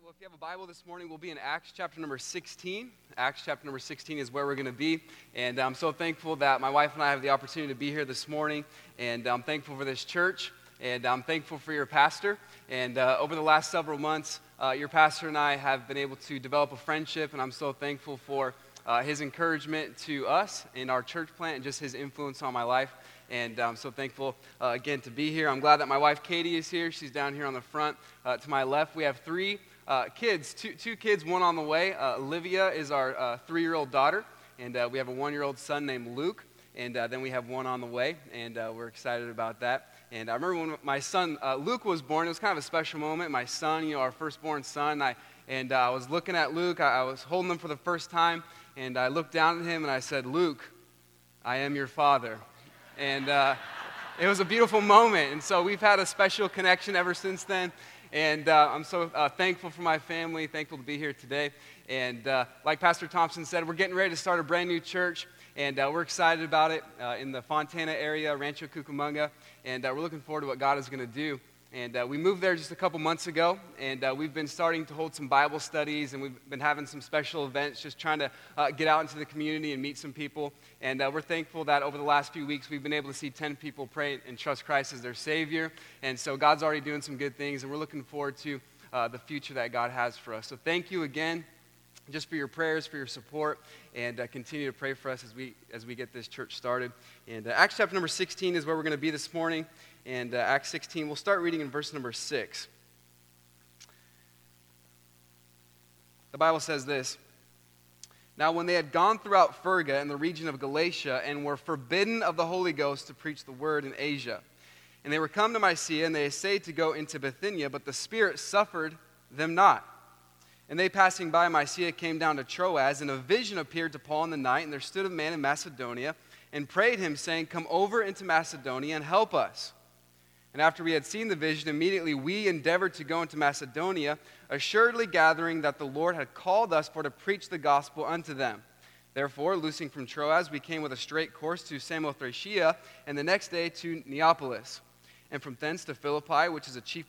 Well, if you have a Bible this morning, we'll be in Acts chapter number 16. Acts chapter number 16 is where we're going to be. And I'm so thankful that my wife and I have the opportunity to be here this morning. And I'm thankful for this church. And I'm thankful for your pastor. And over the last several months, your pastor and I have been able to develop a friendship. And I'm so thankful for his encouragement to us in our church plant and just his influence on my life. And I'm so thankful, again, to be here. I'm glad that my wife, Katie, is here. She's down here on the front. To my left, we have three kids, two kids, one on the way. Olivia is our 3-year-old daughter, and we have a 1-year-old son named Luke, and then we have one on the way, and we're excited about that. And I remember when my son Luke was born, it was kind of a special moment. My son, our firstborn son, I was looking at Luke. I was holding him for the first time, and I looked down at him, and I said, "Luke, I am your father." And it was a beautiful moment, and so we've had a special connection ever since then. And I'm so thankful for my family, thankful to be here today. And like Pastor Thompson said, we're getting ready to start a brand new church, and we're excited about it in the Fontana area, Rancho Cucamonga, and we're looking forward to what God is going to do. And we moved there just a couple months ago, and we've been starting to hold some Bible studies, and we've been having some special events, just trying to get out into the community and meet some people. And we're thankful that over the last few weeks, we've been able to see 10 people pray and trust Christ as their Savior. And so God's already doing some good things, and we're looking forward to the future that God has for us. So thank you again, just for your prayers, for your support, and continue to pray for us as we get this church started. And Acts chapter number 16 is where we're going to be this morning. And Acts 16, we'll start reading in verse number 6. The Bible says this: "Now when they had gone throughout Phrygia and the region of Galatia and were forbidden of the Holy Ghost to preach the word in Asia, and they were come to Mysia, and they essayed to go into Bithynia, but the Spirit suffered them not. And they passing by Mysia came down to Troas, and a vision appeared to Paul in the night, and there stood a man in Macedonia, and prayed him, saying, 'Come over into Macedonia and help us.' And after we had seen the vision, immediately we endeavored to go into Macedonia, assuredly gathering that the Lord had called us for to preach the gospel unto them. Therefore, loosing from Troas, we came with a straight course to Samothracia, and the next day to Neapolis, and from thence to Philippi, which is a chief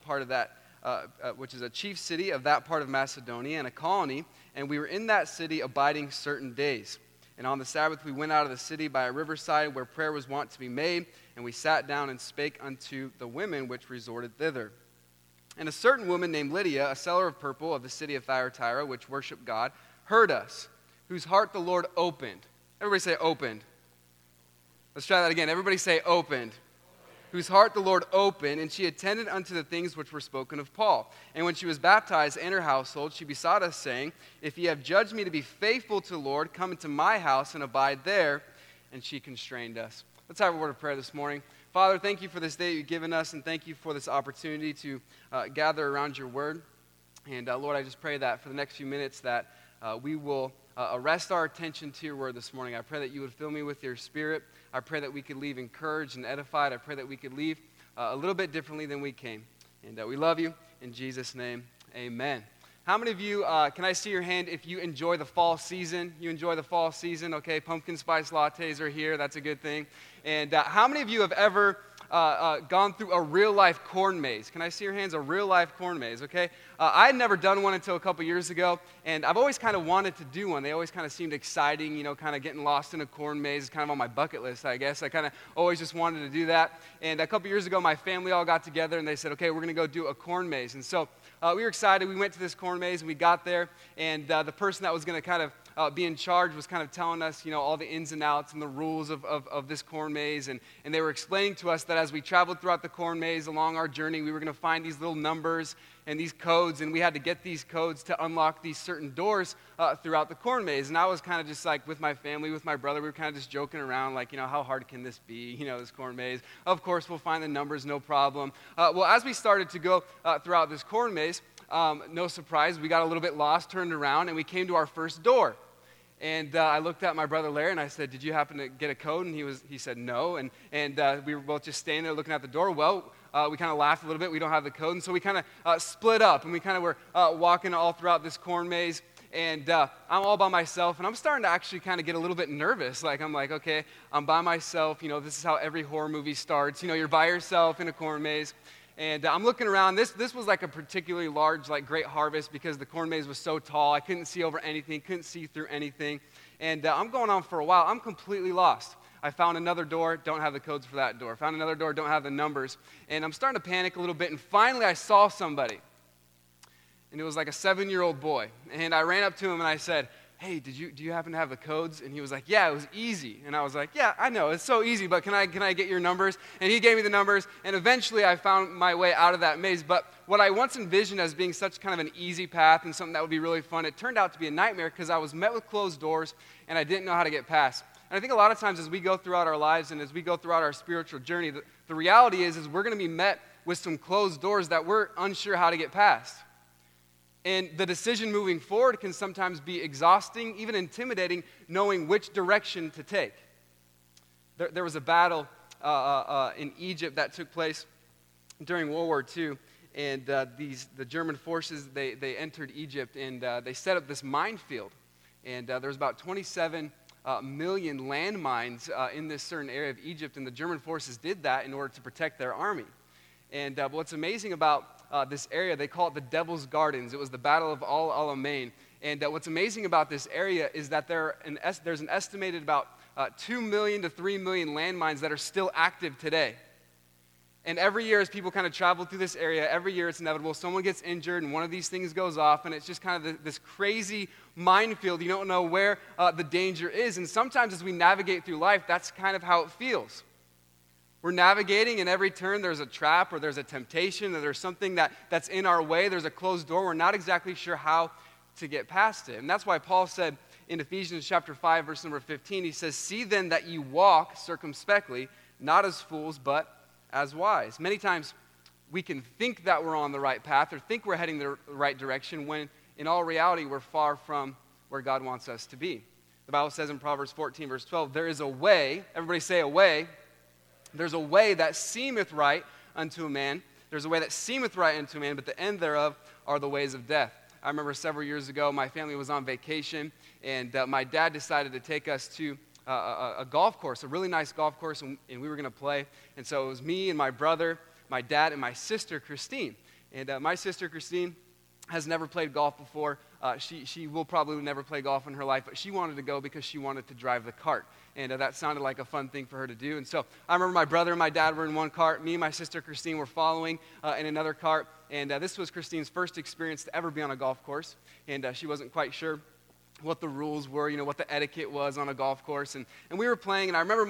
city of that part of Macedonia, and a colony. And we were in that city abiding certain days. And on the Sabbath we went out of the city by a riverside where prayer was wont to be made, and we sat down and spake unto the women which resorted thither. And a certain woman named Lydia, a seller of purple of the city of Thyatira, which worshiped God, heard us, whose heart the Lord opened." Everybody say opened. Let's try that again. Everybody say opened. "Whose heart the Lord opened, and she attended unto the things which were spoken of Paul. And when she was baptized in her household, she besought us, saying, 'If ye have judged me to be faithful to the Lord, come into my house and abide there.' And she constrained us." Let's have a word of prayer this morning. Father, thank you for this day you've given us, and thank you for this opportunity to gather around your word. And Lord, I just pray that for the next few minutes that we will arrest our attention to your word this morning. I pray that you would fill me with your spirit. I pray that we could leave encouraged and edified. I pray that we could leave a little bit differently than we came. And we love you. In Jesus' name, amen. How many of you, can I see your hand if you enjoy the fall season? You enjoy the fall season? Okay, pumpkin spice lattes are here. That's a good thing. And how many of you have ever gone through a real-life corn maze? Can I see your hands? A real-life corn maze, okay? I had never done one until a couple years ago, and I've always kind of wanted to do one. They always kind of seemed exciting, kind of getting lost in a corn maze is kind of on my bucket list, I guess. I kind of always just wanted to do that. And a couple years ago, my family all got together, and they said, okay, we're going to go do a corn maze. And so we were excited. We went to this corn maze, and we got there, and the person that was going to kind of be in charge was kind of telling us, all the ins and outs and the rules of this corn maze. And they were explaining to us that as we traveled throughout the corn maze along our journey, we were going to find these little numbers and these codes, and we had to get these codes to unlock these certain doors throughout the corn maze. And I was kind of just like with my family, with my brother, we were kind of just joking around like, how hard can this be, this corn maze? Of course, we'll find the numbers, no problem. Well, as we started to go throughout this corn maze, no surprise, we got a little bit lost, turned around, and we came to our first door. And I looked at my brother Larry, and I said, "Did you happen to get a code?" And he said, "No." And we were both just standing there looking at the door. Well, we kind of laughed a little bit. We don't have the code. And so we kind of split up, and we kind of were walking all throughout this corn maze. And I'm all by myself, and I'm starting to actually kind of get a little bit nervous. I'm like, okay, I'm by myself. This is how every horror movie starts. You're by yourself in a corn maze. And I'm looking around. This was like a particularly large, like great harvest because the corn maze was so tall. I couldn't see over anything, couldn't see through anything. And I'm going on for a while. I'm completely lost. I found another door, don't have the codes for that door. Found another door, don't have the numbers. And I'm starting to panic a little bit. And finally I saw somebody. And it was like a 7-year-old boy. And I ran up to him and I said, hey, do you happen to have the codes? And he was like, yeah, it was easy. And I was like, yeah, I know, it's so easy, but can I get your numbers? And he gave me the numbers, and eventually I found my way out of that maze. But what I once envisioned as being such kind of an easy path and something that would be really fun, it turned out to be a nightmare because I was met with closed doors, and I didn't know how to get past. And I think a lot of times as we go throughout our lives and as we go throughout our spiritual journey, the reality is we're going to be met with some closed doors that we're unsure how to get past. And the decision moving forward can sometimes be exhausting, even intimidating, knowing which direction to take. There was a battle in Egypt that took place during World War II, and the German forces, they entered Egypt, and they set up this minefield. And there was about 27 million landmines in this certain area of Egypt, and the German forces did that in order to protect their army. And what's amazing about this area, they call it the Devil's Gardens. It was the Battle of Al Alamein. And what's amazing about this area is that there's an estimated about 2 million to 3 million landmines that are still active today. And every year as people kind of travel through this area, every year it's inevitable. Someone gets injured and one of these things goes off, and it's just kind of this crazy minefield. You don't know where the danger is. And sometimes as we navigate through life, that's kind of how it feels. We're navigating, and every turn there's a trap or there's a temptation or there's something that's in our way. There's a closed door. We're not exactly sure how to get past it. And that's why Paul said in Ephesians chapter 5, verse number 15, he says, see then that you walk circumspectly, not as fools, but as wise. Many times we can think that we're on the right path or think we're heading the right direction when in all reality we're far from where God wants us to be. The Bible says in Proverbs 14, verse 12, there is a way, everybody say a way, there's a way that seemeth right unto a man. There's a way that seemeth right unto a man, but the end thereof are the ways of death. I remember several years ago, my family was on vacation, and my dad decided to take us to a golf course, a really nice golf course, and we were going to play. And so it was me and my brother, my dad, and my sister, Christine. And my sister, Christine, has never played golf before. She will probably never play golf in her life, but she wanted to go because she wanted to drive the cart. And that sounded like a fun thing for her to do. And so I remember my brother and my dad were in one cart. Me and my sister, Christine, were following in another cart. And this was Christine's first experience to ever be on a golf course. And she wasn't quite sure what the rules were, what the etiquette was on a golf course. And we were playing, and I remember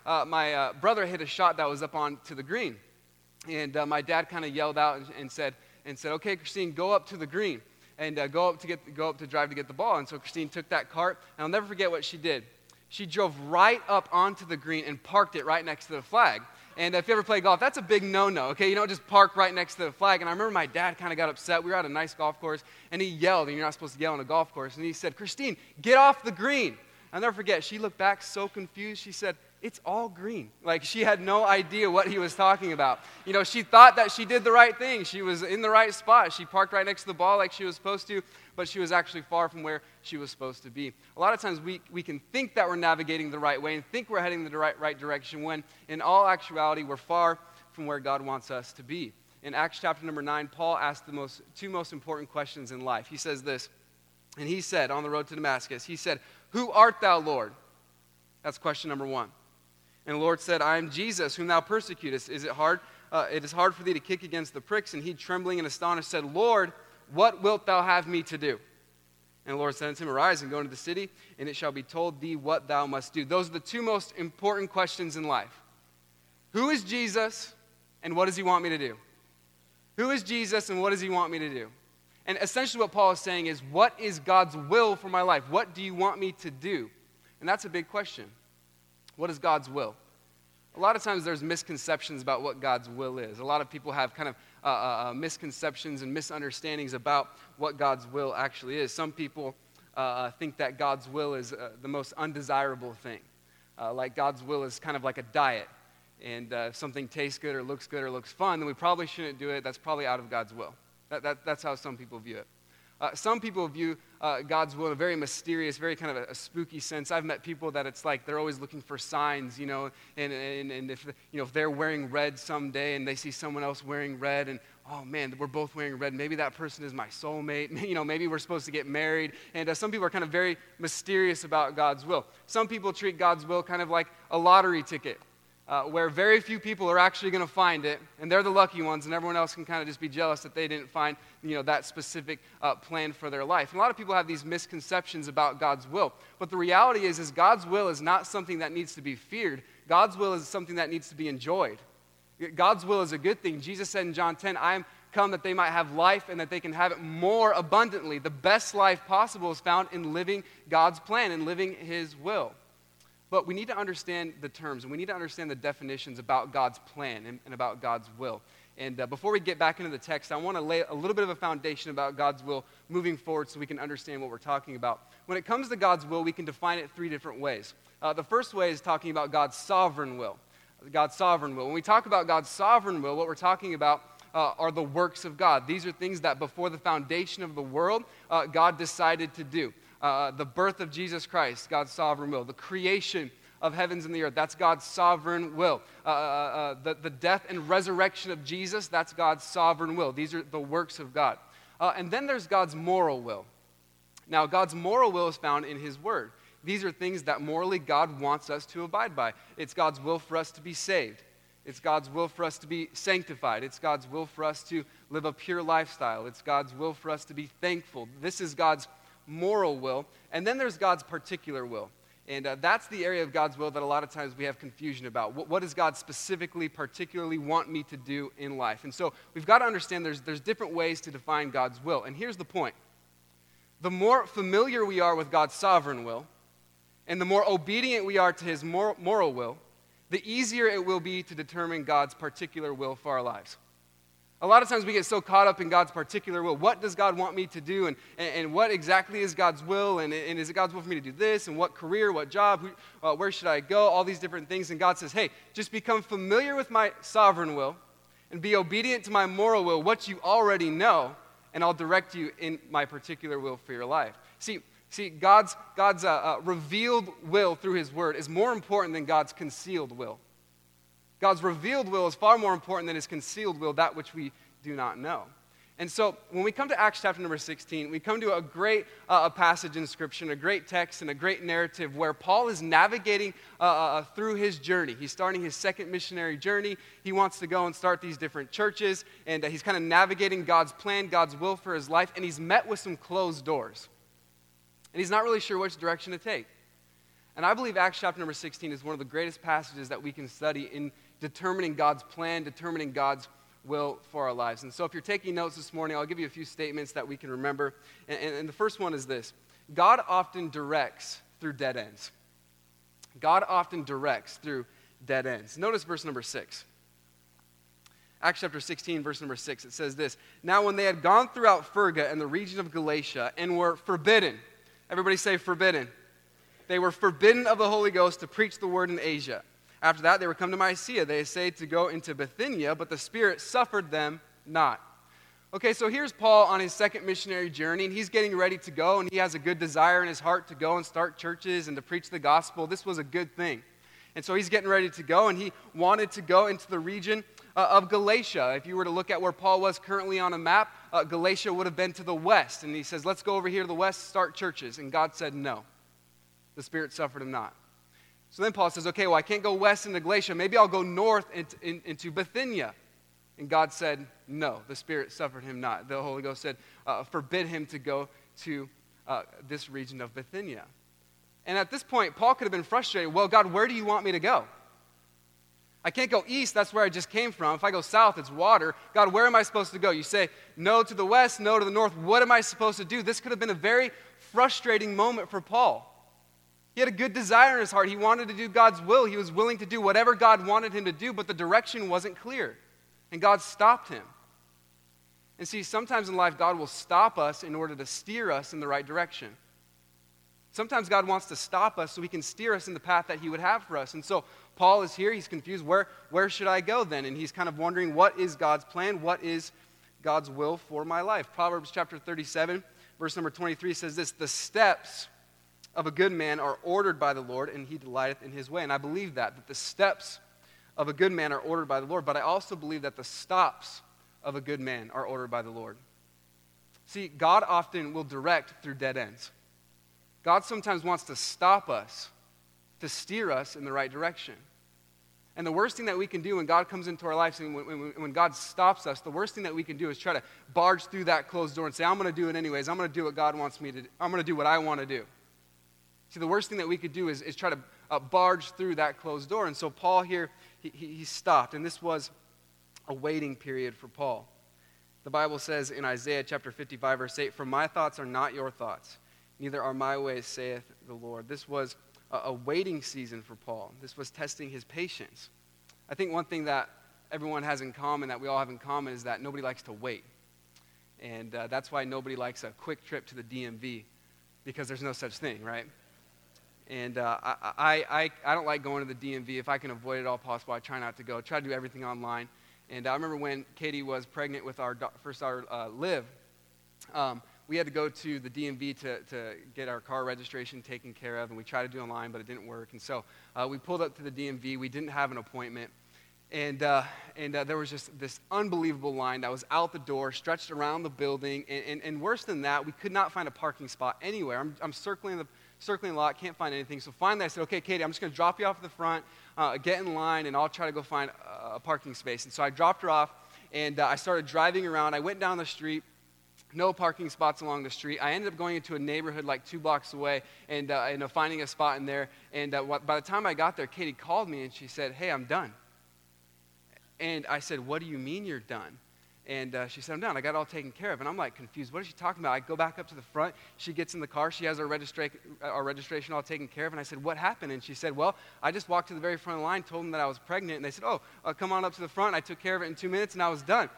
my brother hit a shot that was up onto the green. And my dad kind of yelled out and said, okay, Christine, go up to the green. And go up to drive to get the ball. And so Christine took that cart, and I'll never forget what she did. She drove right up onto the green and parked it right next to the flag. And if you ever play golf, that's a big no-no, okay? You don't just park right next to the flag. And I remember my dad kind of got upset. We were at a nice golf course, and he yelled, and you're not supposed to yell on a golf course. And he said, Christine, get off the green. I'll never forget, she looked back so confused. She said, it's all green. Like she had no idea what he was talking about. She thought that she did the right thing. She was in the right spot. She parked right next to the ball like she was supposed to, but she was actually far from where she was supposed to be. A lot of times we can think that we're navigating the right way and think we're heading the right direction when in all actuality we're far from where God wants us to be. In Acts chapter number 9, Paul asked the two most important questions in life. He says this, and he said on the road to Damascus, he said, who art thou, Lord? That's question number 1. And the Lord said, I am Jesus, whom thou persecutest. It is hard for thee to kick against the pricks. And he, trembling and astonished, said, Lord, what wilt thou have me to do? And the Lord said unto him, arise and go into the city, and it shall be told thee what thou must do. Those are the two most important questions in life. Who is Jesus, and what does he want me to do? Who is Jesus, and what does he want me to do? And essentially what Paul is saying is, what is God's will for my life? What do you want me to do? And that's a big question. What is God's will? A lot of times there's misconceptions about what God's will is. A lot of people have kind of misconceptions and misunderstandings about what God's will actually is. Some people think that God's will is the most undesirable thing. Like God's will is kind of like a diet. And if something tastes good or looks fun, then we probably shouldn't do it. That's probably out of God's will. That's how some people view it. Some people view God's will in a very mysterious, very kind of a spooky sense. I've met people that it's like they're always looking for signs, and if they're wearing red someday and they see someone else wearing red and, oh man, we're both wearing red, maybe that person is my soulmate, maybe we're supposed to get married. And some people are kind of very mysterious about God's will. Some people treat God's will kind of like a lottery ticket. Where very few people are actually going to find it, and they're the lucky ones, and everyone else can kind of just be jealous that they didn't find, that specific plan for their life. And a lot of people have these misconceptions about God's will, but the reality is God's will is not something that needs to be feared. God's will is something that needs to be enjoyed. God's will is a good thing. Jesus said in John 10, I am come that they might have life and that they can have it more abundantly. The best life possible is found in living God's plan and living His will. But we need to understand the terms, and we need to understand the definitions about God's plan and about God's will. And before we get back into the text, I want to lay a little bit of a foundation about God's will moving forward so we can understand what we're talking about. When it comes to God's will, we can define it three different ways. The first way is talking about God's sovereign will. God's sovereign will. When we talk about God's sovereign will, what we're talking about are the works of God. These are things that before the foundation of the world, God decided to do. The birth of Jesus Christ, God's sovereign will. The creation of heavens and the earth, that's God's sovereign will. The death and resurrection of Jesus, that's God's sovereign will. These are the works of God. And then there's God's moral will. Now, God's moral will is found in His Word. These are things that morally God wants us to abide by. It's God's will for us to be saved. It's God's will for us to be sanctified. It's God's will for us to live a pure lifestyle. It's God's will for us to be thankful. This is God's moral will. And then there's God's particular will. And that's the area of God's will that a lot of times we have confusion about. What does God specifically, particularly want me to do in life? And so we've got to understand there's different ways to define God's will. And here's the point. The more familiar we are with God's sovereign will, and the more obedient we are to His moral will, the easier it will be to determine God's particular will for our lives. A lot of times we get so caught up in God's particular will. What does God want me to do? And what exactly is God's will? And is it God's will for me to do this? And what career, what job, where should I go? All these different things. And God says, hey, just become familiar with my sovereign will and be obedient to my moral will, what you already know, and I'll direct you in my particular will for your life. See, God's revealed will through His Word is more important than God's concealed will. God's revealed will is far more important than His concealed will, that which we do not know. And so when we come to Acts chapter number 16, we come to a great passage in Scripture, a great text and a great narrative where Paul is navigating through his journey. He's starting his second missionary journey. He wants to go and start these different churches, and he's kind of navigating God's plan, God's will for his life, and he's met with some closed doors. And he's not really sure which direction to take. And I believe Acts chapter number 16 is one of the greatest passages that we can study in determining God's plan, determining God's will for our lives. And so if you're taking notes this morning, I'll give you a few statements that we can remember. And the first one is this. God often directs through dead ends. God often directs through dead ends. Notice verse number 6. Acts chapter 16, verse number 6, it says this. Now when they had gone throughout Phrygia and the region of Galatia and were forbidden, everybody say forbidden. They were forbidden of the Holy Ghost to preach the word in Asia. After that, they were come to Mysia. They essayed to go into Bithynia, but the Spirit suffered them not. Okay, so here's Paul on his second missionary journey, and he's getting ready to go, and he has a good desire in his heart to go and start churches and to preach the gospel. This was a good thing. And so he's getting ready to go, and he wanted to go into the region of Galatia. If you were to look at where Paul was currently on a map, Galatia would have been to the west. And he says, let's go over here to the west, start churches. And God said no. The Spirit suffered him not. So then Paul says, okay, well, I can't go west into Galatia. Maybe I'll go north into Bithynia. And God said, no, the Spirit suffered him not. The Holy Ghost said, forbid him to go to this region of Bithynia. And at this point, Paul could have been frustrated. Well, God, where do you want me to go? I can't go east, that's where I just came from. If I go south, it's water. God, where am I supposed to go? You say, no to the west, no to the north. What am I supposed to do? This could have been a very frustrating moment for Paul. He had a good desire in his heart. He wanted to do God's will. He was willing to do whatever God wanted him to do, but the direction wasn't clear. And God stopped him. And see, sometimes in life, God will stop us in order to steer us in the right direction. Sometimes God wants to stop us so He can steer us in the path that He would have for us. And so Paul is here. He's confused. Where should I go then? And he's kind of wondering, what is God's plan? What is God's will for my life. Proverbs chapter 37, verse number 23 says this, the steps of a good man are ordered by the Lord, and he delighteth in his way. And I believe that the steps of a good man are ordered by the Lord, but I also believe that the stops of a good man are ordered by the Lord. See, God often will direct through dead ends. God sometimes wants to stop us, to steer us in the right direction. And the worst thing that we can do when God comes into our lives and when God stops us, the worst thing that we can do is try to barge through that closed door and say, I'm going to do it anyways. I'm going to do what God wants me to do. I'm going to do what I want to do. See, the worst thing that we could do is try to barge through that closed door. And so Paul here, he stopped. And this was a waiting period for Paul. The Bible says in Isaiah chapter 55, verse 8, for my thoughts are not your thoughts, neither are my ways, saith the Lord. This was a waiting season for Paul. This was testing his patience. I think one thing that everyone has in common, that we all have in common, is that nobody likes to wait. And that's why nobody likes a quick trip to the DMV, because there's no such thing, right? And I don't like going to the DMV. If I can avoid it all possible, I try not to go. I try to do everything online. And I remember when Katie was pregnant with our first daughter, Liv, we had to go to the DMV to get our car registration taken care of, and we tried to do it online, but it didn't work. And so we pulled up to the DMV. We didn't have an appointment. And there was just this unbelievable line that was out the door, stretched around the building. And worse than that, we could not find a parking spot anywhere. I'm circling the lot, can't find anything. So finally I said, okay, Katie, I'm just going to drop you off at the front, get in line, and I'll try to go find a parking space. And so I dropped her off, and I started driving around. I went down the street, no parking spots along the street. I ended up going into a neighborhood like 2 blocks away and finding a spot in there. And by the time I got there, Katie called me, and she said, hey, I'm done. And I said, what do you mean you're done? And she said, I'm done. I got it all taken care of. And I'm like confused. What is she talking about? I go back up to the front. She gets in the car. She has our registration all taken care of. And I said, what happened? And she said, well, I just walked to the very front of the line, told them that I was pregnant. And they said, come on up to the front. I took care of it in 2 minutes, and I was done.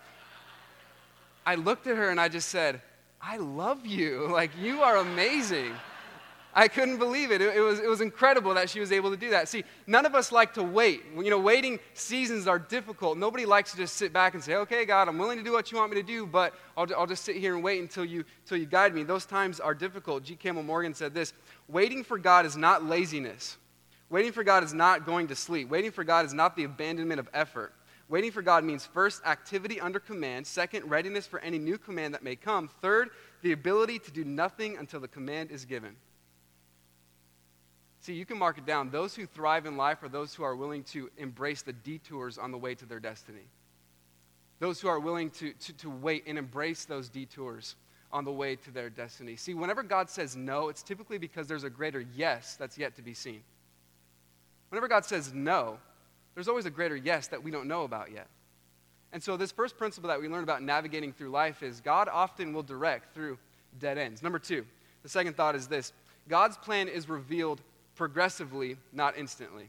I looked at her, and I just said, I love you. Like, you are amazing. I couldn't believe it. It was incredible that she was able to do that. See, none of us like to wait. Waiting seasons are difficult. Nobody likes to just sit back and say, okay, God, I'm willing to do what you want me to do, but I'll just sit here and wait until you guide me. Those times are difficult. G. Campbell Morgan said this, waiting for God is not laziness. Waiting for God is not going to sleep. Waiting for God is not the abandonment of effort. Waiting for God means first, activity under command. Second, readiness for any new command that may come. Third, the ability to do nothing until the command is given. See, you can mark it down. Those who thrive in life are those who are willing to embrace the detours on the way to their destiny. Those who are willing to wait and embrace those detours on the way to their destiny. See, whenever God says no, it's typically because there's a greater yes that's yet to be seen. Whenever God says no, there's always a greater yes that we don't know about yet. And so this first principle that we learn about navigating through life is God often will direct through dead ends. Number 2, the second thought is this. God's plan is revealed progressively, not instantly.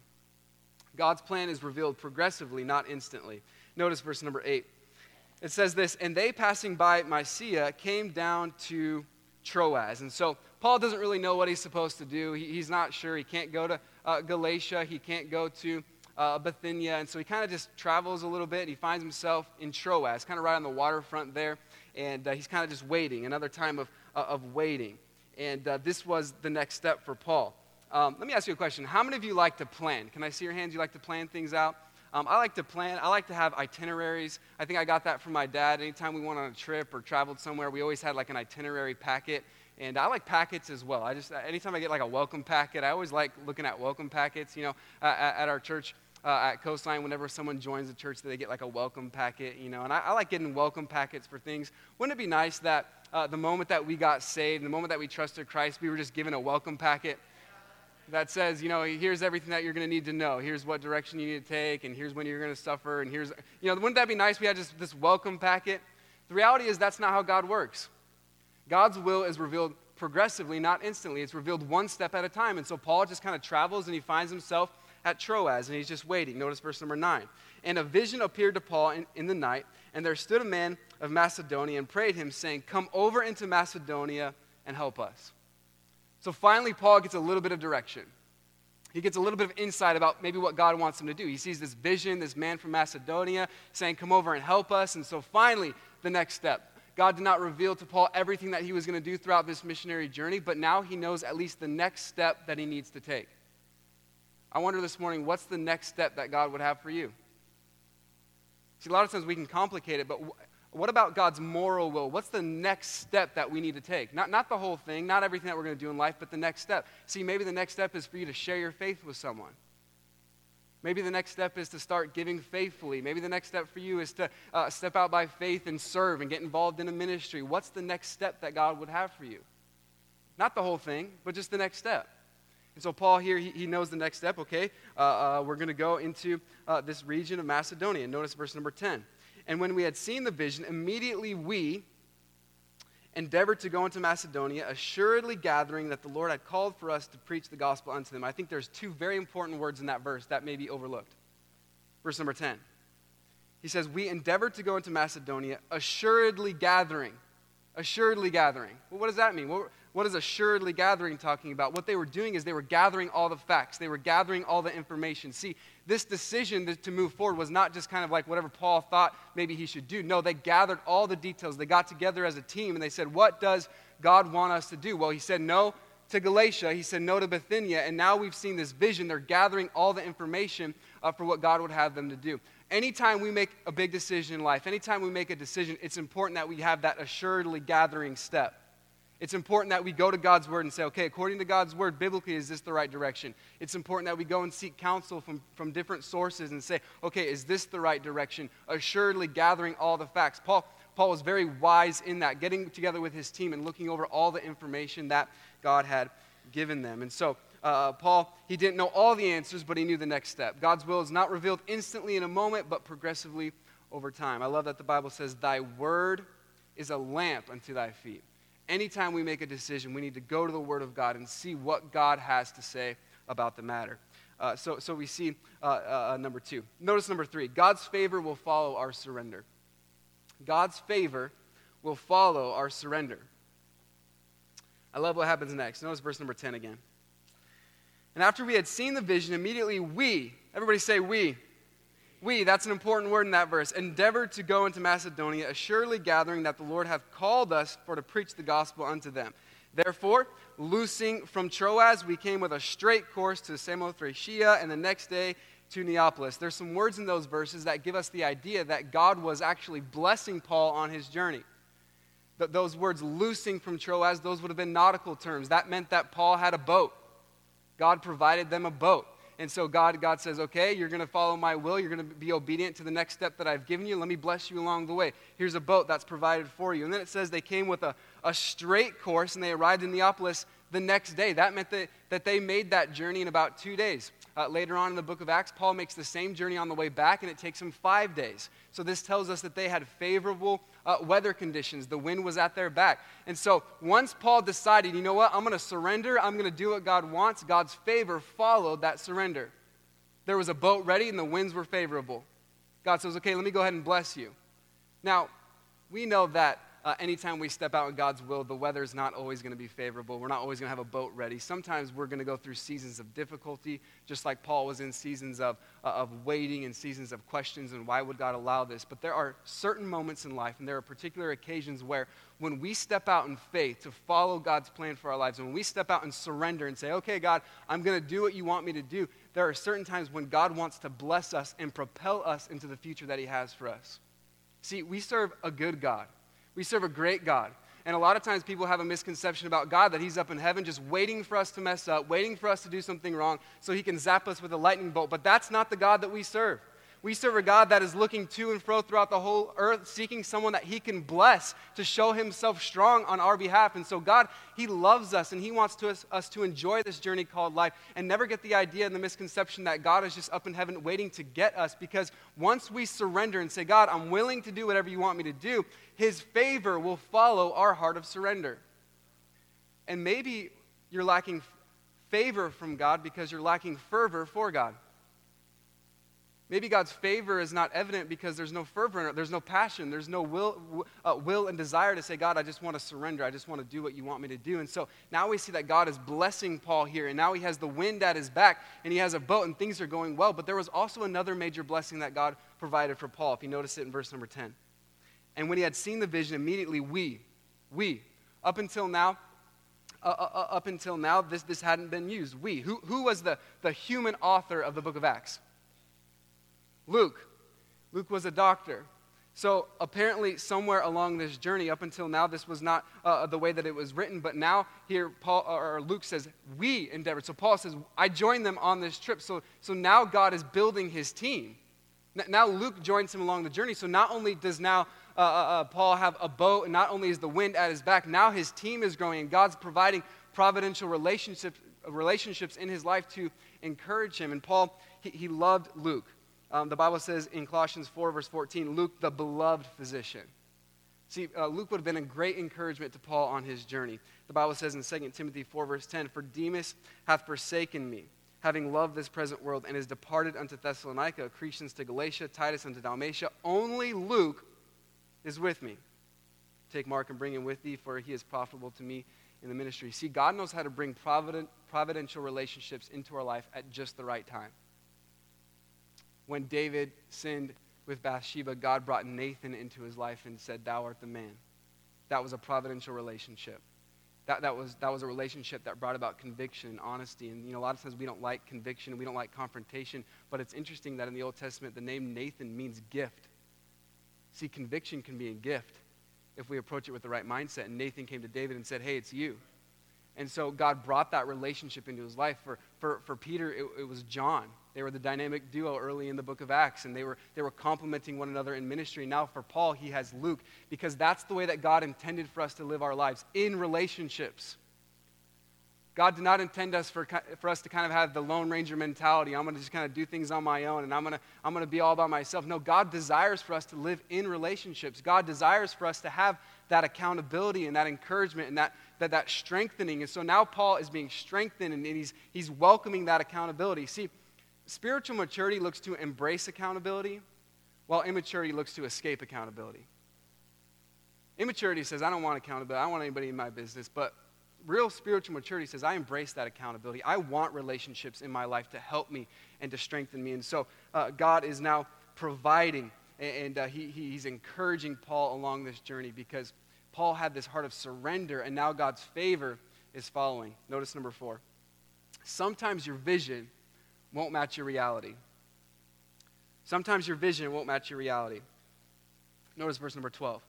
God's plan is revealed progressively, not instantly. Notice verse number 8. It says this, and they passing by Mysia came down to Troas. And so Paul doesn't really know what he's supposed to do. He's not sure. He can't go to Galatia. He can't go to Bithynia. And so he kind of just travels a little bit. He finds himself in Troas, kind of right on the waterfront there. And he's kind of just waiting, another time of waiting. And this was the next step for Paul. Let me ask you a question. How many of you like to plan? Can I see your hands? You like to plan things out? I like to plan. I like to have itineraries. I think I got that from my dad. Anytime we went on a trip or traveled somewhere, we always had like an itinerary packet. And I like packets as well. Anytime I get like a welcome packet, I always like looking at welcome packets. At our church, at Coastline, whenever someone joins the church, they get like a welcome packet, and I like getting welcome packets for things. Wouldn't it be nice that the moment that we got saved, the moment that we trusted Christ, we were just given a welcome packet that says, here's everything that you're going to need to know. Here's what direction you need to take, and here's when you're going to suffer, and here's, wouldn't that be nice? We had just this welcome packet. The reality is that's not how God works. God's will is revealed progressively, not instantly. It's revealed one step at a time. And so Paul just kind of travels, and he finds himself at Troas, and he's just waiting. Notice verse number 9. And a vision appeared to Paul in the night, and there stood a man of Macedonia and prayed him, saying, come over into Macedonia and help us. So finally, Paul gets a little bit of direction. he gets a little bit of insight about maybe what God wants him to do. He sees this vision, this man from Macedonia saying, come over and help us. And so finally, the next step. God did not reveal to Paul everything that he was going to do throughout this missionary journey, but now he knows at least the next step that he needs to take. I wonder this morning, what's the next step that God would have for you? See, a lot of times we can complicate it, but what about God's moral will? What's the next step that we need to take? Not the whole thing, not everything that we're going to do in life, but the next step. See, maybe the next step is for you to share your faith with someone. Maybe the next step is to start giving faithfully. Maybe the next step for you is to step out by faith and serve and get involved in a ministry. What's the next step that God would have for you? Not the whole thing, but just the next step. And so Paul here, he knows the next step, okay? We're going to go into this region of Macedonia. Notice verse number 10. And when we had seen the vision, immediately we endeavored to go into Macedonia, assuredly gathering that the Lord had called for us to preach the gospel unto them. I think there's two very important words in that verse that may be overlooked. Verse number 10. He says, we endeavored to go into Macedonia, assuredly gathering. Assuredly gathering. Well, what does that mean? What is assuredly gathering talking about? What they were doing is they were gathering all the facts. They were gathering all the information. See, this decision to move forward was not just kind of like whatever Paul thought maybe he should do. No, they gathered all the details. They got together as a team and they said, what does God want us to do? Well, he said no to Galatia. He said no to Bithynia. And now we've seen this vision. They're gathering all the information for what God would have them to do. Anytime we make a big decision in life, anytime we make a decision, it's important that we have that assuredly gathering step. It's important that we go to God's word and say, okay, according to God's word, biblically, is this the right direction? It's important that we go and seek counsel from different sources and say, okay, is this the right direction? Assuredly gathering all the facts. Paul was very wise in that, getting together with his team and looking over all the information that God had given them. And so Paul, he didn't know all the answers, but he knew the next step. God's will is not revealed instantly in a moment, but progressively over time. I love that the Bible says, thy word is a lamp unto thy feet. Anytime we make a decision, we need to go to the Word of God and see what God has to say about the matter. So we see number 2. Notice number 3. God's favor will follow our surrender. God's favor will follow our surrender. I love what happens next. Notice verse number 10 again. And after we had seen the vision, immediately we, everybody say we, that's an important word in that verse, endeavored to go into Macedonia, assuredly gathering that the Lord hath called us for to preach the gospel unto them. Therefore, loosing from Troas, we came with a straight course to Samothracia, and the next day to Neapolis. There's some words in those verses that give us the idea that God was actually blessing Paul on his journey. Those words, loosing from Troas, those would have been nautical terms. That meant that Paul had a boat. God provided them a boat. And so God says, okay, you're going to follow my will. You're going to be obedient to the next step that I've given you. Let me bless you along the way. Here's a boat that's provided for you. And then it says they came with a straight course, and they arrived in Neapolis the next day. That meant that they made that journey in about 2 days. Later on in the book of Acts, Paul makes the same journey on the way back, and it takes him 5 days. So this tells us that they had favorable weather conditions. The wind was at their back. And so once Paul decided, you know what, I'm going to surrender, I'm going to do what God wants, God's favor followed that surrender. There was a boat ready, and the winds were favorable. God says, okay, let me go ahead and bless you. Now, we know that anytime we step out in God's will, the weather is not always going to be favorable. We're not always going to have a boat ready. Sometimes we're going to go through seasons of difficulty, just like Paul was in seasons of waiting and seasons of questions and why would God allow this. But there are certain moments in life, and there are particular occasions where when we step out in faith to follow God's plan for our lives, and when we step out and surrender and say, okay, God, I'm going to do what you want me to do, there are certain times when God wants to bless us and propel us into the future that he has for us. See, we serve a good God. We serve a great God. And a lot of times people have a misconception about God, that he's up in heaven just waiting for us to mess up, waiting for us to do something wrong so he can zap us with a lightning bolt. But that's not the God that we serve. We serve a God that is looking to and fro throughout the whole earth, seeking someone that he can bless to show himself strong on our behalf. And so God, he loves us, and he wants us to enjoy this journey called life and never get the idea and the misconception that God is just up in heaven waiting to get us, because once we surrender and say, God, I'm willing to do whatever you want me to do, his favor will follow our heart of surrender. And maybe you're lacking favor from God because you're lacking fervor for God. Maybe God's favor is not evident because there's no fervor in it, there's no passion, there's no will and desire to say, God, I just want to surrender, I just want to do what you want me to do. And so now we see that God is blessing Paul here, and now he has the wind at his back, and he has a boat, and things are going well. But there was also another major blessing that God provided for Paul, if you notice it in verse number 10. And when he had seen the vision, immediately we, up until now, this hadn't been used. Who was the human author of the book of Acts? Luke. Luke was a doctor. So apparently somewhere along this journey, up until now, this was not the way that it was written, but now here Luke says, we endeavored. So Paul says, I joined them on this trip. So now God is building his team. Now Luke joins him along the journey. So not only does now Paul have a boat, and not only is the wind at his back, now his team is growing, and God's providing providential relationships in his life to encourage him. And Paul, he loved Luke. The Bible says in Colossians 4, verse 14, Luke, the beloved physician. See, Luke would have been a great encouragement to Paul on his journey. The Bible says in 2 Timothy 4, verse 10, for Demas hath forsaken me, having loved this present world, and is departed unto Thessalonica, Crescens to Galatia, Titus unto Dalmatia. Only Luke is with me. Take Mark and bring him with thee, for he is profitable to me in the ministry. See, God knows how to bring providential relationships into our life at just the right time. When David sinned with Bathsheba, God brought Nathan into his life and said, thou art the man. That was a providential relationship. That was a relationship that brought about conviction and honesty. And a lot of times we don't like conviction, we don't like confrontation, but it's interesting that in the Old Testament, the name Nathan means gift. See, conviction can be a gift if we approach it with the right mindset. And Nathan came to David and said, hey, it's you. And so God brought that relationship into his life. For Peter, it was John. They were the dynamic duo early in the book of Acts, and they were complementing one another in ministry. Now for Paul, he has Luke, because that's the way that God intended for us to live our lives, in relationships. God did not intend us for us to kind of have the Lone Ranger mentality. I'm going to just kind of do things on my own, and I'm going to be all by myself. No, God desires for us to live in relationships. God desires for us to have that accountability and that encouragement and that strengthening. And so now Paul is being strengthened, and he's welcoming that accountability. See, spiritual maturity looks to embrace accountability, while immaturity looks to escape accountability. Immaturity says, I don't want accountability. I don't want anybody in my business. But real spiritual maturity says, I embrace that accountability. I want relationships in my life to help me and to strengthen me. And so God is now providing, and he's encouraging Paul along this journey, because Paul had this heart of surrender, and now God's favor is following. Notice number 4. Sometimes your vision won't match your reality. Sometimes your vision won't match your reality. Notice verse number 12.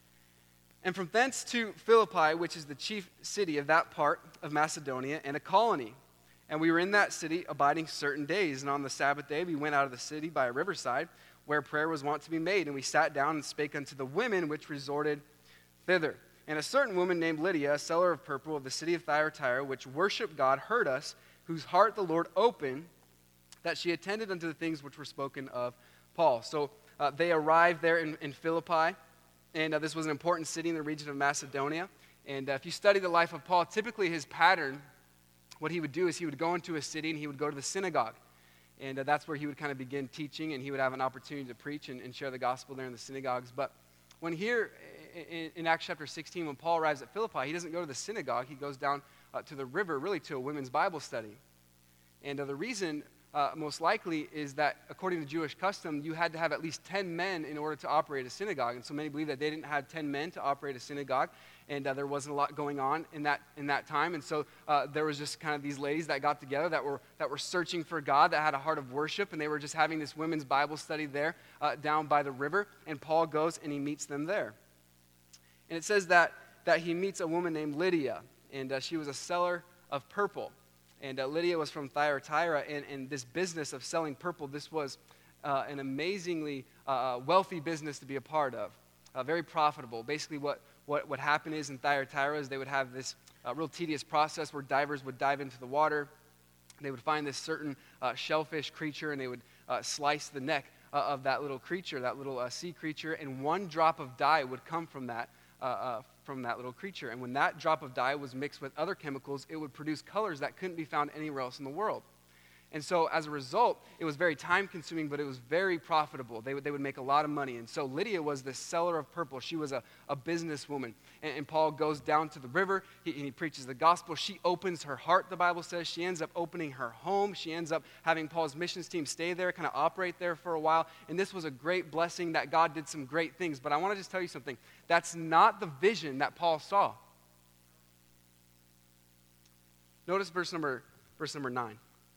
And from thence to Philippi, which is the chief city of that part of Macedonia, and a colony. And we were in that city abiding certain days. And on the Sabbath day we went out of the city by a riverside, where prayer was wont to be made. And we sat down and spake unto the women which resorted thither. And a certain woman named Lydia, a seller of purple of the city of Thyatira, which worshipped God, heard us, whose heart the Lord opened, that she attended unto the things which were spoken of Paul. So they arrived there in Philippi, and this was an important city in the region of Macedonia. And if you study the life of Paul, typically his pattern, what he would do is he would go into a city and he would go to the synagogue. And that's where he would kind of begin teaching, and he would have an opportunity to preach and share the gospel there in the synagogues. But when here in Acts chapter 16, when Paul arrives at Philippi, he doesn't go to the synagogue. He goes down to the river, really to a women's Bible study. And the reason most likely is that according to Jewish custom, you had to have at least 10 men in order to operate a synagogue. And so many believe that they didn't have 10 men to operate a synagogue, and there wasn't a lot going on in that time. And so there was just kind of these ladies that got together that were searching for God, that had a heart of worship, and they were just having this women's Bible study there down by the river. And Paul goes and he meets them there. And it says that he meets a woman named Lydia, and she was a seller of purple. And Lydia was from Thyatira, and this business of selling purple, this was an amazingly wealthy business to be a part of, very profitable. Basically what would happen is in Thyatira is they would have this real tedious process where divers would dive into the water. They would find this certain shellfish creature, and they would slice the neck of that little creature, that little sea creature, and one drop of dye would come from that little creature. And when that drop of dye was mixed with other chemicals, it would produce colors that couldn't be found anywhere else in the world. And so as a result, it was very time-consuming, but it was very profitable. They would make a lot of money. And so Lydia was the seller of purple. She was a businesswoman. And Paul goes down to the river. He preaches the gospel. She opens her heart, the Bible says. She ends up opening her home. She ends up having Paul's missions team stay there, kind of operate there for a while. And this was a great blessing that God did some great things. But I want to just tell you something. That's not the vision that Paul saw. Notice verse number 9.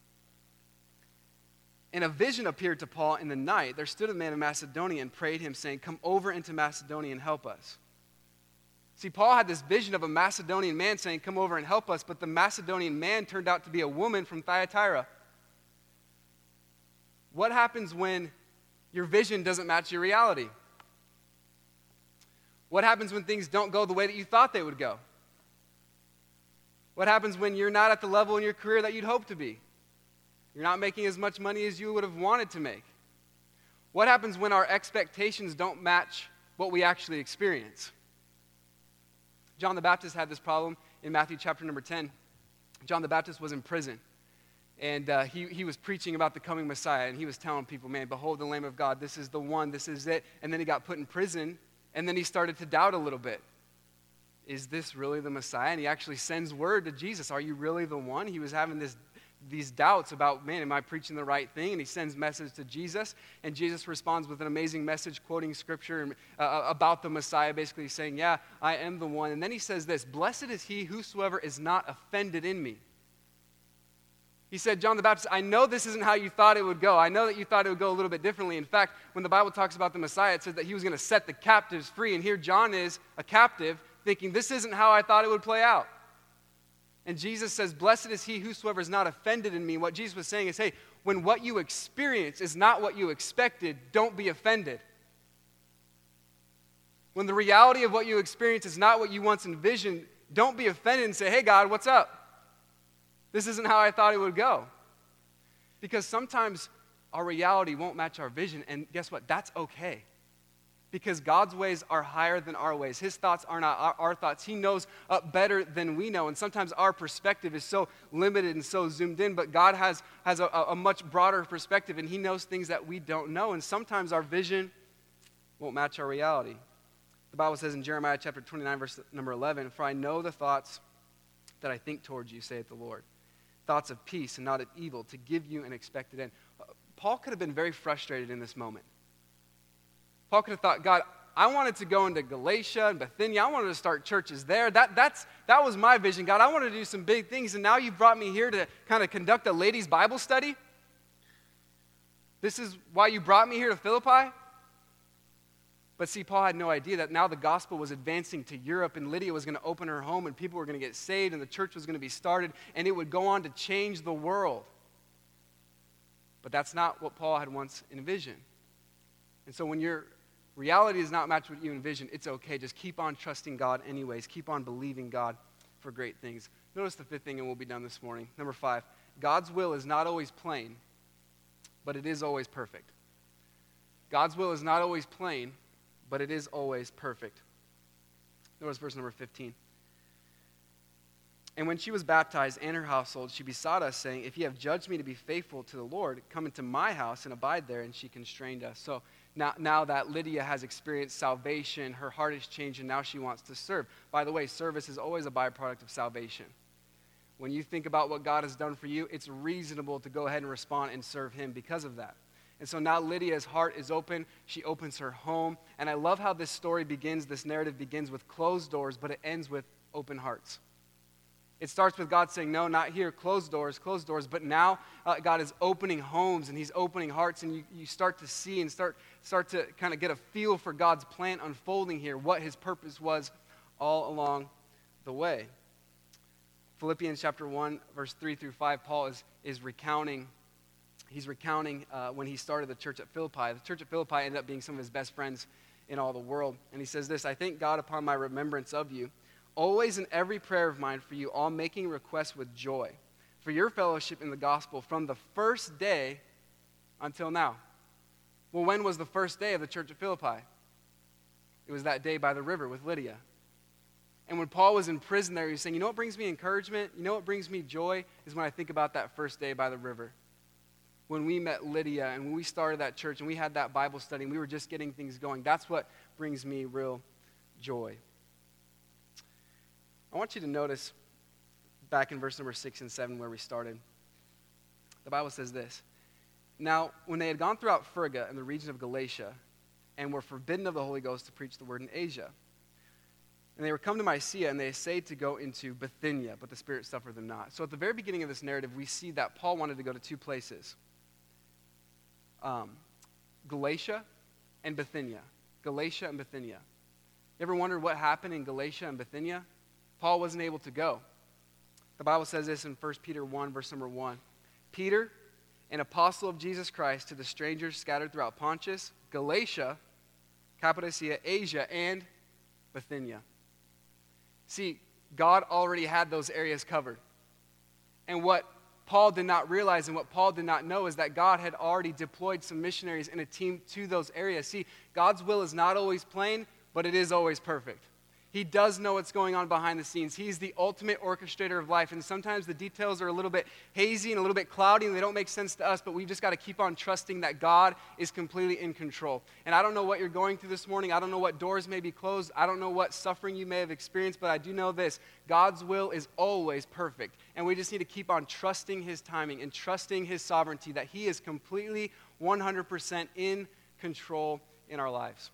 And a vision appeared to Paul in the night. There stood a man in Macedonia and prayed him, saying, "Come over into Macedonia and help us." See, Paul had this vision of a Macedonian man saying, "Come over and help us," but the Macedonian man turned out to be a woman from Thyatira. What happens when your vision doesn't match your reality? What happens when things don't go the way that you thought they would go? What happens when you're not at the level in your career that you'd hope to be? You're not making as much money as you would have wanted to make. What happens when our expectations don't match what we actually experience? John the Baptist had this problem in Matthew chapter number 10. John the Baptist was in prison, and he was preaching about the coming Messiah, and he was telling people, man, behold the Lamb of God, this is the one, this is it. And then he got put in prison, and then he started to doubt a little bit. Is this really the Messiah? And he actually sends word to Jesus, are you really the one? He was having these doubts about, man, am I preaching the right thing? And he sends message to Jesus, and Jesus responds with an amazing message, quoting scripture about the Messiah, basically saying, yeah, I am the one. And then he says this, blessed is he whosoever is not offended in me. He said, John the Baptist, I know this isn't how you thought it would go. I know that you thought it would go a little bit differently. In fact, when the Bible talks about the Messiah, it says that he was going to set the captives free. And here John is a captive thinking, this isn't how I thought it would play out. And Jesus says, blessed is he whosoever is not offended in me. What Jesus was saying is, hey, when what you experience is not what you expected, don't be offended. When the reality of what you experience is not what you once envisioned, don't be offended and say, hey, God, what's up? This isn't how I thought it would go. Because sometimes our reality won't match our vision, and guess what? That's okay. Because God's ways are higher than our ways. His thoughts are not our thoughts. He knows better than we know. And sometimes our perspective is so limited and so zoomed in, but God has a much broader perspective, and he knows things that we don't know. And sometimes our vision won't match our reality. The Bible says in Jeremiah chapter 29, verse number 11, for I know the thoughts that I think towards you, saith the Lord. Thoughts of peace and not of evil, to give you an expected end. Paul could have been very frustrated in this moment. Paul could have thought, God, I wanted to go into Galatia and Bithynia. I wanted to start churches there. That was my vision. God, I wanted to do some big things, and now you've brought me here to kind of conduct a ladies' Bible study? This is why you brought me here to Philippi? But see, Paul had no idea that now the gospel was advancing to Europe, and Lydia was going to open her home, and people were going to get saved, and the church was going to be started, and it would go on to change the world. But that's not what Paul had once envisioned. And so when your reality does not match what you envision, it's okay. Just keep on trusting God anyways. Keep on believing God for great things. Notice the fifth thing, and we'll be done this morning. Number 5, God's will is not always plain, but it is always perfect. God's will is not always plain, but it is always perfect. Notice verse number 15. And when she was baptized and her household, she besought us, saying, if ye have judged me to be faithful to the Lord, come into my house and abide there. And she constrained us. So now that Lydia has experienced salvation, her heart is changed, and now she wants to serve. By the way, service is always a byproduct of salvation. When you think about what God has done for you, it's reasonable to go ahead and respond and serve him because of that. And so now Lydia's heart is open. She opens her home. And I love how this story begins, this narrative begins with closed doors, but it ends with open hearts. It starts with God saying, no, not here, closed doors, but now God is opening homes, and he's opening hearts, and you start to see and start to kind of get a feel for God's plan unfolding here, what his purpose was all along the way. Philippians chapter 1, verse 3 through 5, Paul is recounting, when he started the church at Philippi. The church at Philippi ended up being some of his best friends in all the world. And he says this, I thank God upon my remembrance of you, always in every prayer of mine for you, all making requests with joy, for your fellowship in the gospel from the first day until now. Well, when was the first day of the church at Philippi? It was that day by the river with Lydia. And when Paul was in prison there, he was saying, you know what brings me encouragement? You know what brings me joy? Is when I think about that first day by the river. when we met Lydia and when we started that church and we had that Bible study and we were just getting things going. That's what brings me real joy. I want you to notice back in verse number 6 and 7 where we started. The Bible says this. Now, when they had gone throughout Phrygia and the region of Galatia and were forbidden of the Holy Ghost to preach the word in Asia, and they were come to Mysia, and they essayed to go into Bithynia, but the Spirit suffered them not. So at the very beginning of this narrative, we see that Paul wanted to go to two places. Galatia and Bithynia. Galatia and Bithynia. You ever wondered what happened in Galatia and Bithynia? Paul wasn't able to go. The Bible says this in 1 Peter 1, verse number 1. Peter, an apostle of Jesus Christ, to the strangers scattered throughout Pontus, Galatia, Cappadocia, Asia, and Bithynia. See, God already had those areas covered. And what Paul did not realize and what Paul did not know is that God had already deployed some missionaries and a team to those areas. See, God's will is not always plain, but it is always perfect. He does know what's going on behind the scenes. He's the ultimate orchestrator of life, and sometimes the details are a little bit hazy and a little bit cloudy, and they don't make sense to us, but we've just got to keep on trusting that God is completely in control. And I don't know what you're going through this morning. I don't know what doors may be closed. I don't know what suffering you may have experienced, but I do know this. God's will is always perfect, and we just need to keep on trusting His timing and trusting His sovereignty, that He is completely 100% in control in our lives.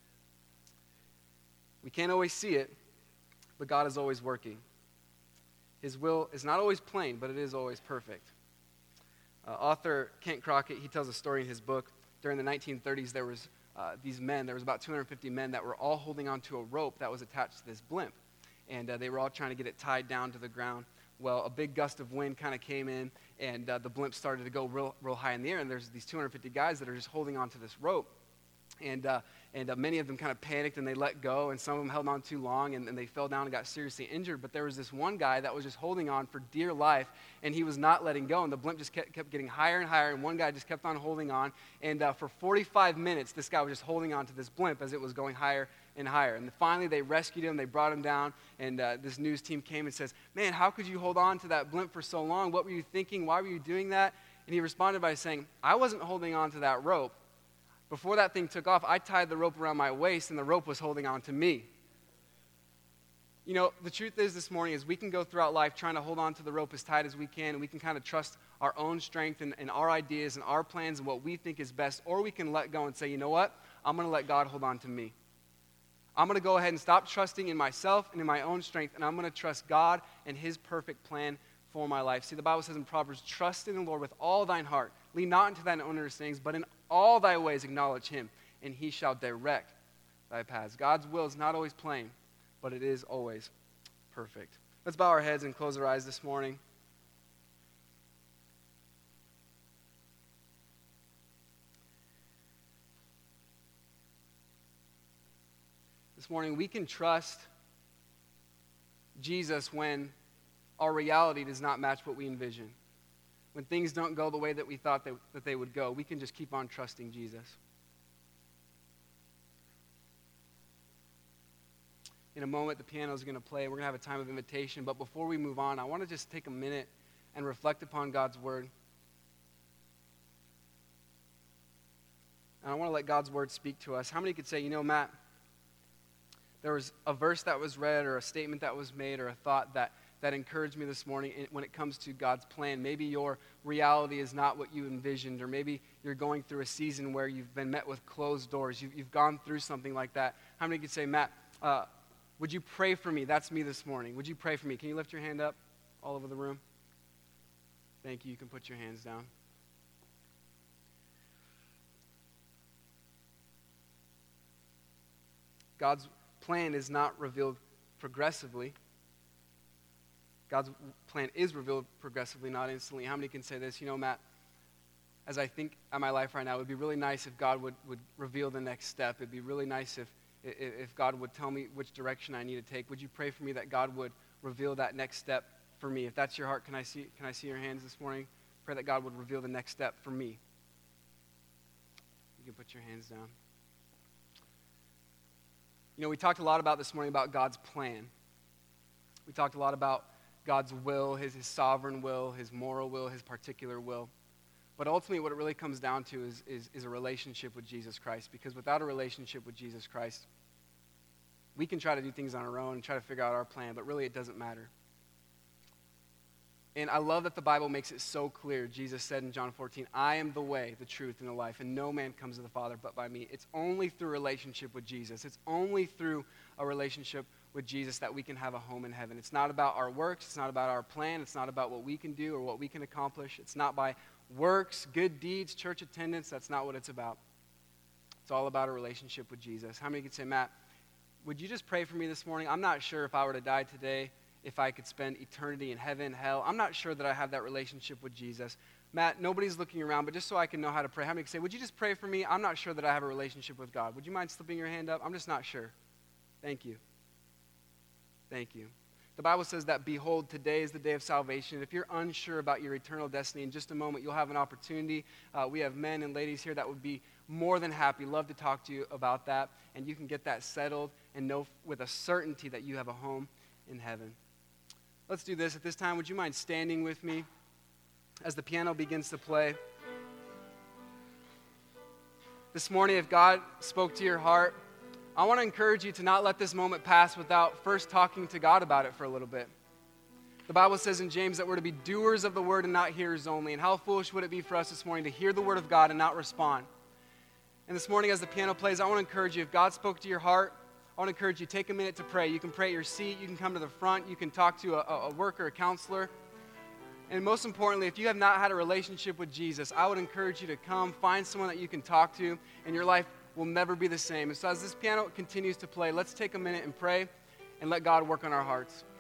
We can't always see it, but God is always working. His will is not always plain, but it is always perfect. Author Kent Crockett, he tells a story in his book. During the 1930s, there was these men, there was about 250 men that were all holding onto a rope that was attached to this blimp. And they were all trying to get it tied down to the ground. Well, a big gust of wind kind of came in, and the blimp started to go real high in the air, and there's these 250 guys that are just holding onto this rope. And many of them kind of panicked and they let go, and some of them held on too long and they fell down and got seriously injured. But there was this one guy that was just holding on for dear life, and he was not letting go, and the blimp just kept getting higher and higher, and one guy just kept on holding on. And for 45 minutes, this guy was just holding on to this blimp as it was going higher and higher. And finally, they rescued him, they brought him down, and this news team came and says, "Man, how could you hold on to that blimp for so long? What were you thinking? Why were you doing that?" And he responded by saying, "I wasn't holding on to that rope. Before that thing took off, I tied the rope around my waist, and the rope was holding on to me." You know, the truth is this morning is we can go throughout life trying to hold on to the rope as tight as we can, and we can kind of trust our own strength and our ideas and our plans and what we think is best, or we can let go and say, you know what? I'm going to let God hold on to me. I'm going to go ahead and stop trusting in myself and in my own strength, and I'm going to trust God and His perfect plan for my life. See, the Bible says in Proverbs, trust in the Lord with all thine heart. Lean not into thine own understandings, but in all thy ways acknowledge Him, and He shall direct thy paths. God's will is not always plain, but it is always perfect. Let's bow our heads and close our eyes this morning. This morning, we can trust Jesus when our reality does not match what we envision. When things don't go the way that we thought that they would go, we can just keep on trusting Jesus. In a moment, the piano is going to play. We're going to have a time of invitation. But before we move on, I want to just take a minute and reflect upon God's Word. And I want to let God's Word speak to us. How many could say, you know, Matt, there was a verse that was read or a statement that was made or a thought that encouraged me this morning when it comes to God's plan. Maybe your reality is not what you envisioned, or maybe you're going through a season where you've been met with closed doors. You've gone through something like that. How many could say, Matt, would you pray for me? That's me this morning. Would you pray for me? Can you lift your hand up all over the room? Thank you. You can put your hands down. God's plan is not revealed progressively. God's plan is revealed progressively, not instantly. How many can say this? You know, Matt, as I think at my life right now, it would be really nice if God would reveal the next step. It'd be really nice if God would tell me which direction I need to take. Would you pray for me that God would reveal that next step for me? If that's your heart, can I see your hands this morning? Pray that God would reveal the next step for me. You can put your hands down. You know, we talked a lot about this morning about God's plan. We talked a lot about God's will, his sovereign will, His moral will, His particular will. But ultimately, what it really comes down to is a relationship with Jesus Christ. Because without a relationship with Jesus Christ, we can try to do things on our own and try to figure out our plan, but really it doesn't matter. And I love that the Bible makes it so clear. Jesus said in John 14, I am the way, the truth, and the life, and no man comes to the Father but by me. It's only through relationship with Jesus. It's only through a relationship with Jesus that we can have a home in heaven. It's not about our works. It's not about our plan. It's not about what we can do or what we can accomplish. It's not by works, good deeds, church attendance. That's not what it's about. It's all about a relationship with Jesus. How many can say, Matt, would you just pray for me this morning? I'm not sure if I were to die today, if I could spend eternity in heaven, hell. I'm not sure that I have that relationship with Jesus. Matt, nobody's looking around, but just so I can know how to pray, how many can say, would you just pray for me? I'm not sure that I have a relationship with God. Would you mind slipping your hand up? I'm just not sure. Thank you. Thank you. The Bible says that, behold, today is the day of salvation. If you're unsure about your eternal destiny, in just a moment you'll have an opportunity. We have men and ladies here that would be more than happy, love to talk to you about that, and you can get that settled and know with a certainty that you have a home in heaven. Let's do this. At this time, would you mind standing with me as the piano begins to play? This morning, if God spoke to your heart, I want to encourage you to not let this moment pass without first talking to God about it for a little bit. The Bible says in James that we're to be doers of the word and not hearers only. And how foolish would it be for us this morning to hear the word of God and not respond? And this morning as the piano plays, I want to encourage you, if God spoke to your heart, I want to encourage you, take a minute to pray. You can pray at your seat. You can come to the front. You can talk to a worker, a counselor. And most importantly, if you have not had a relationship with Jesus, I would encourage you to come, find someone that you can talk to, and your life will never be the same. And so as this piano continues to play, let's take a minute and pray and let God work on our hearts.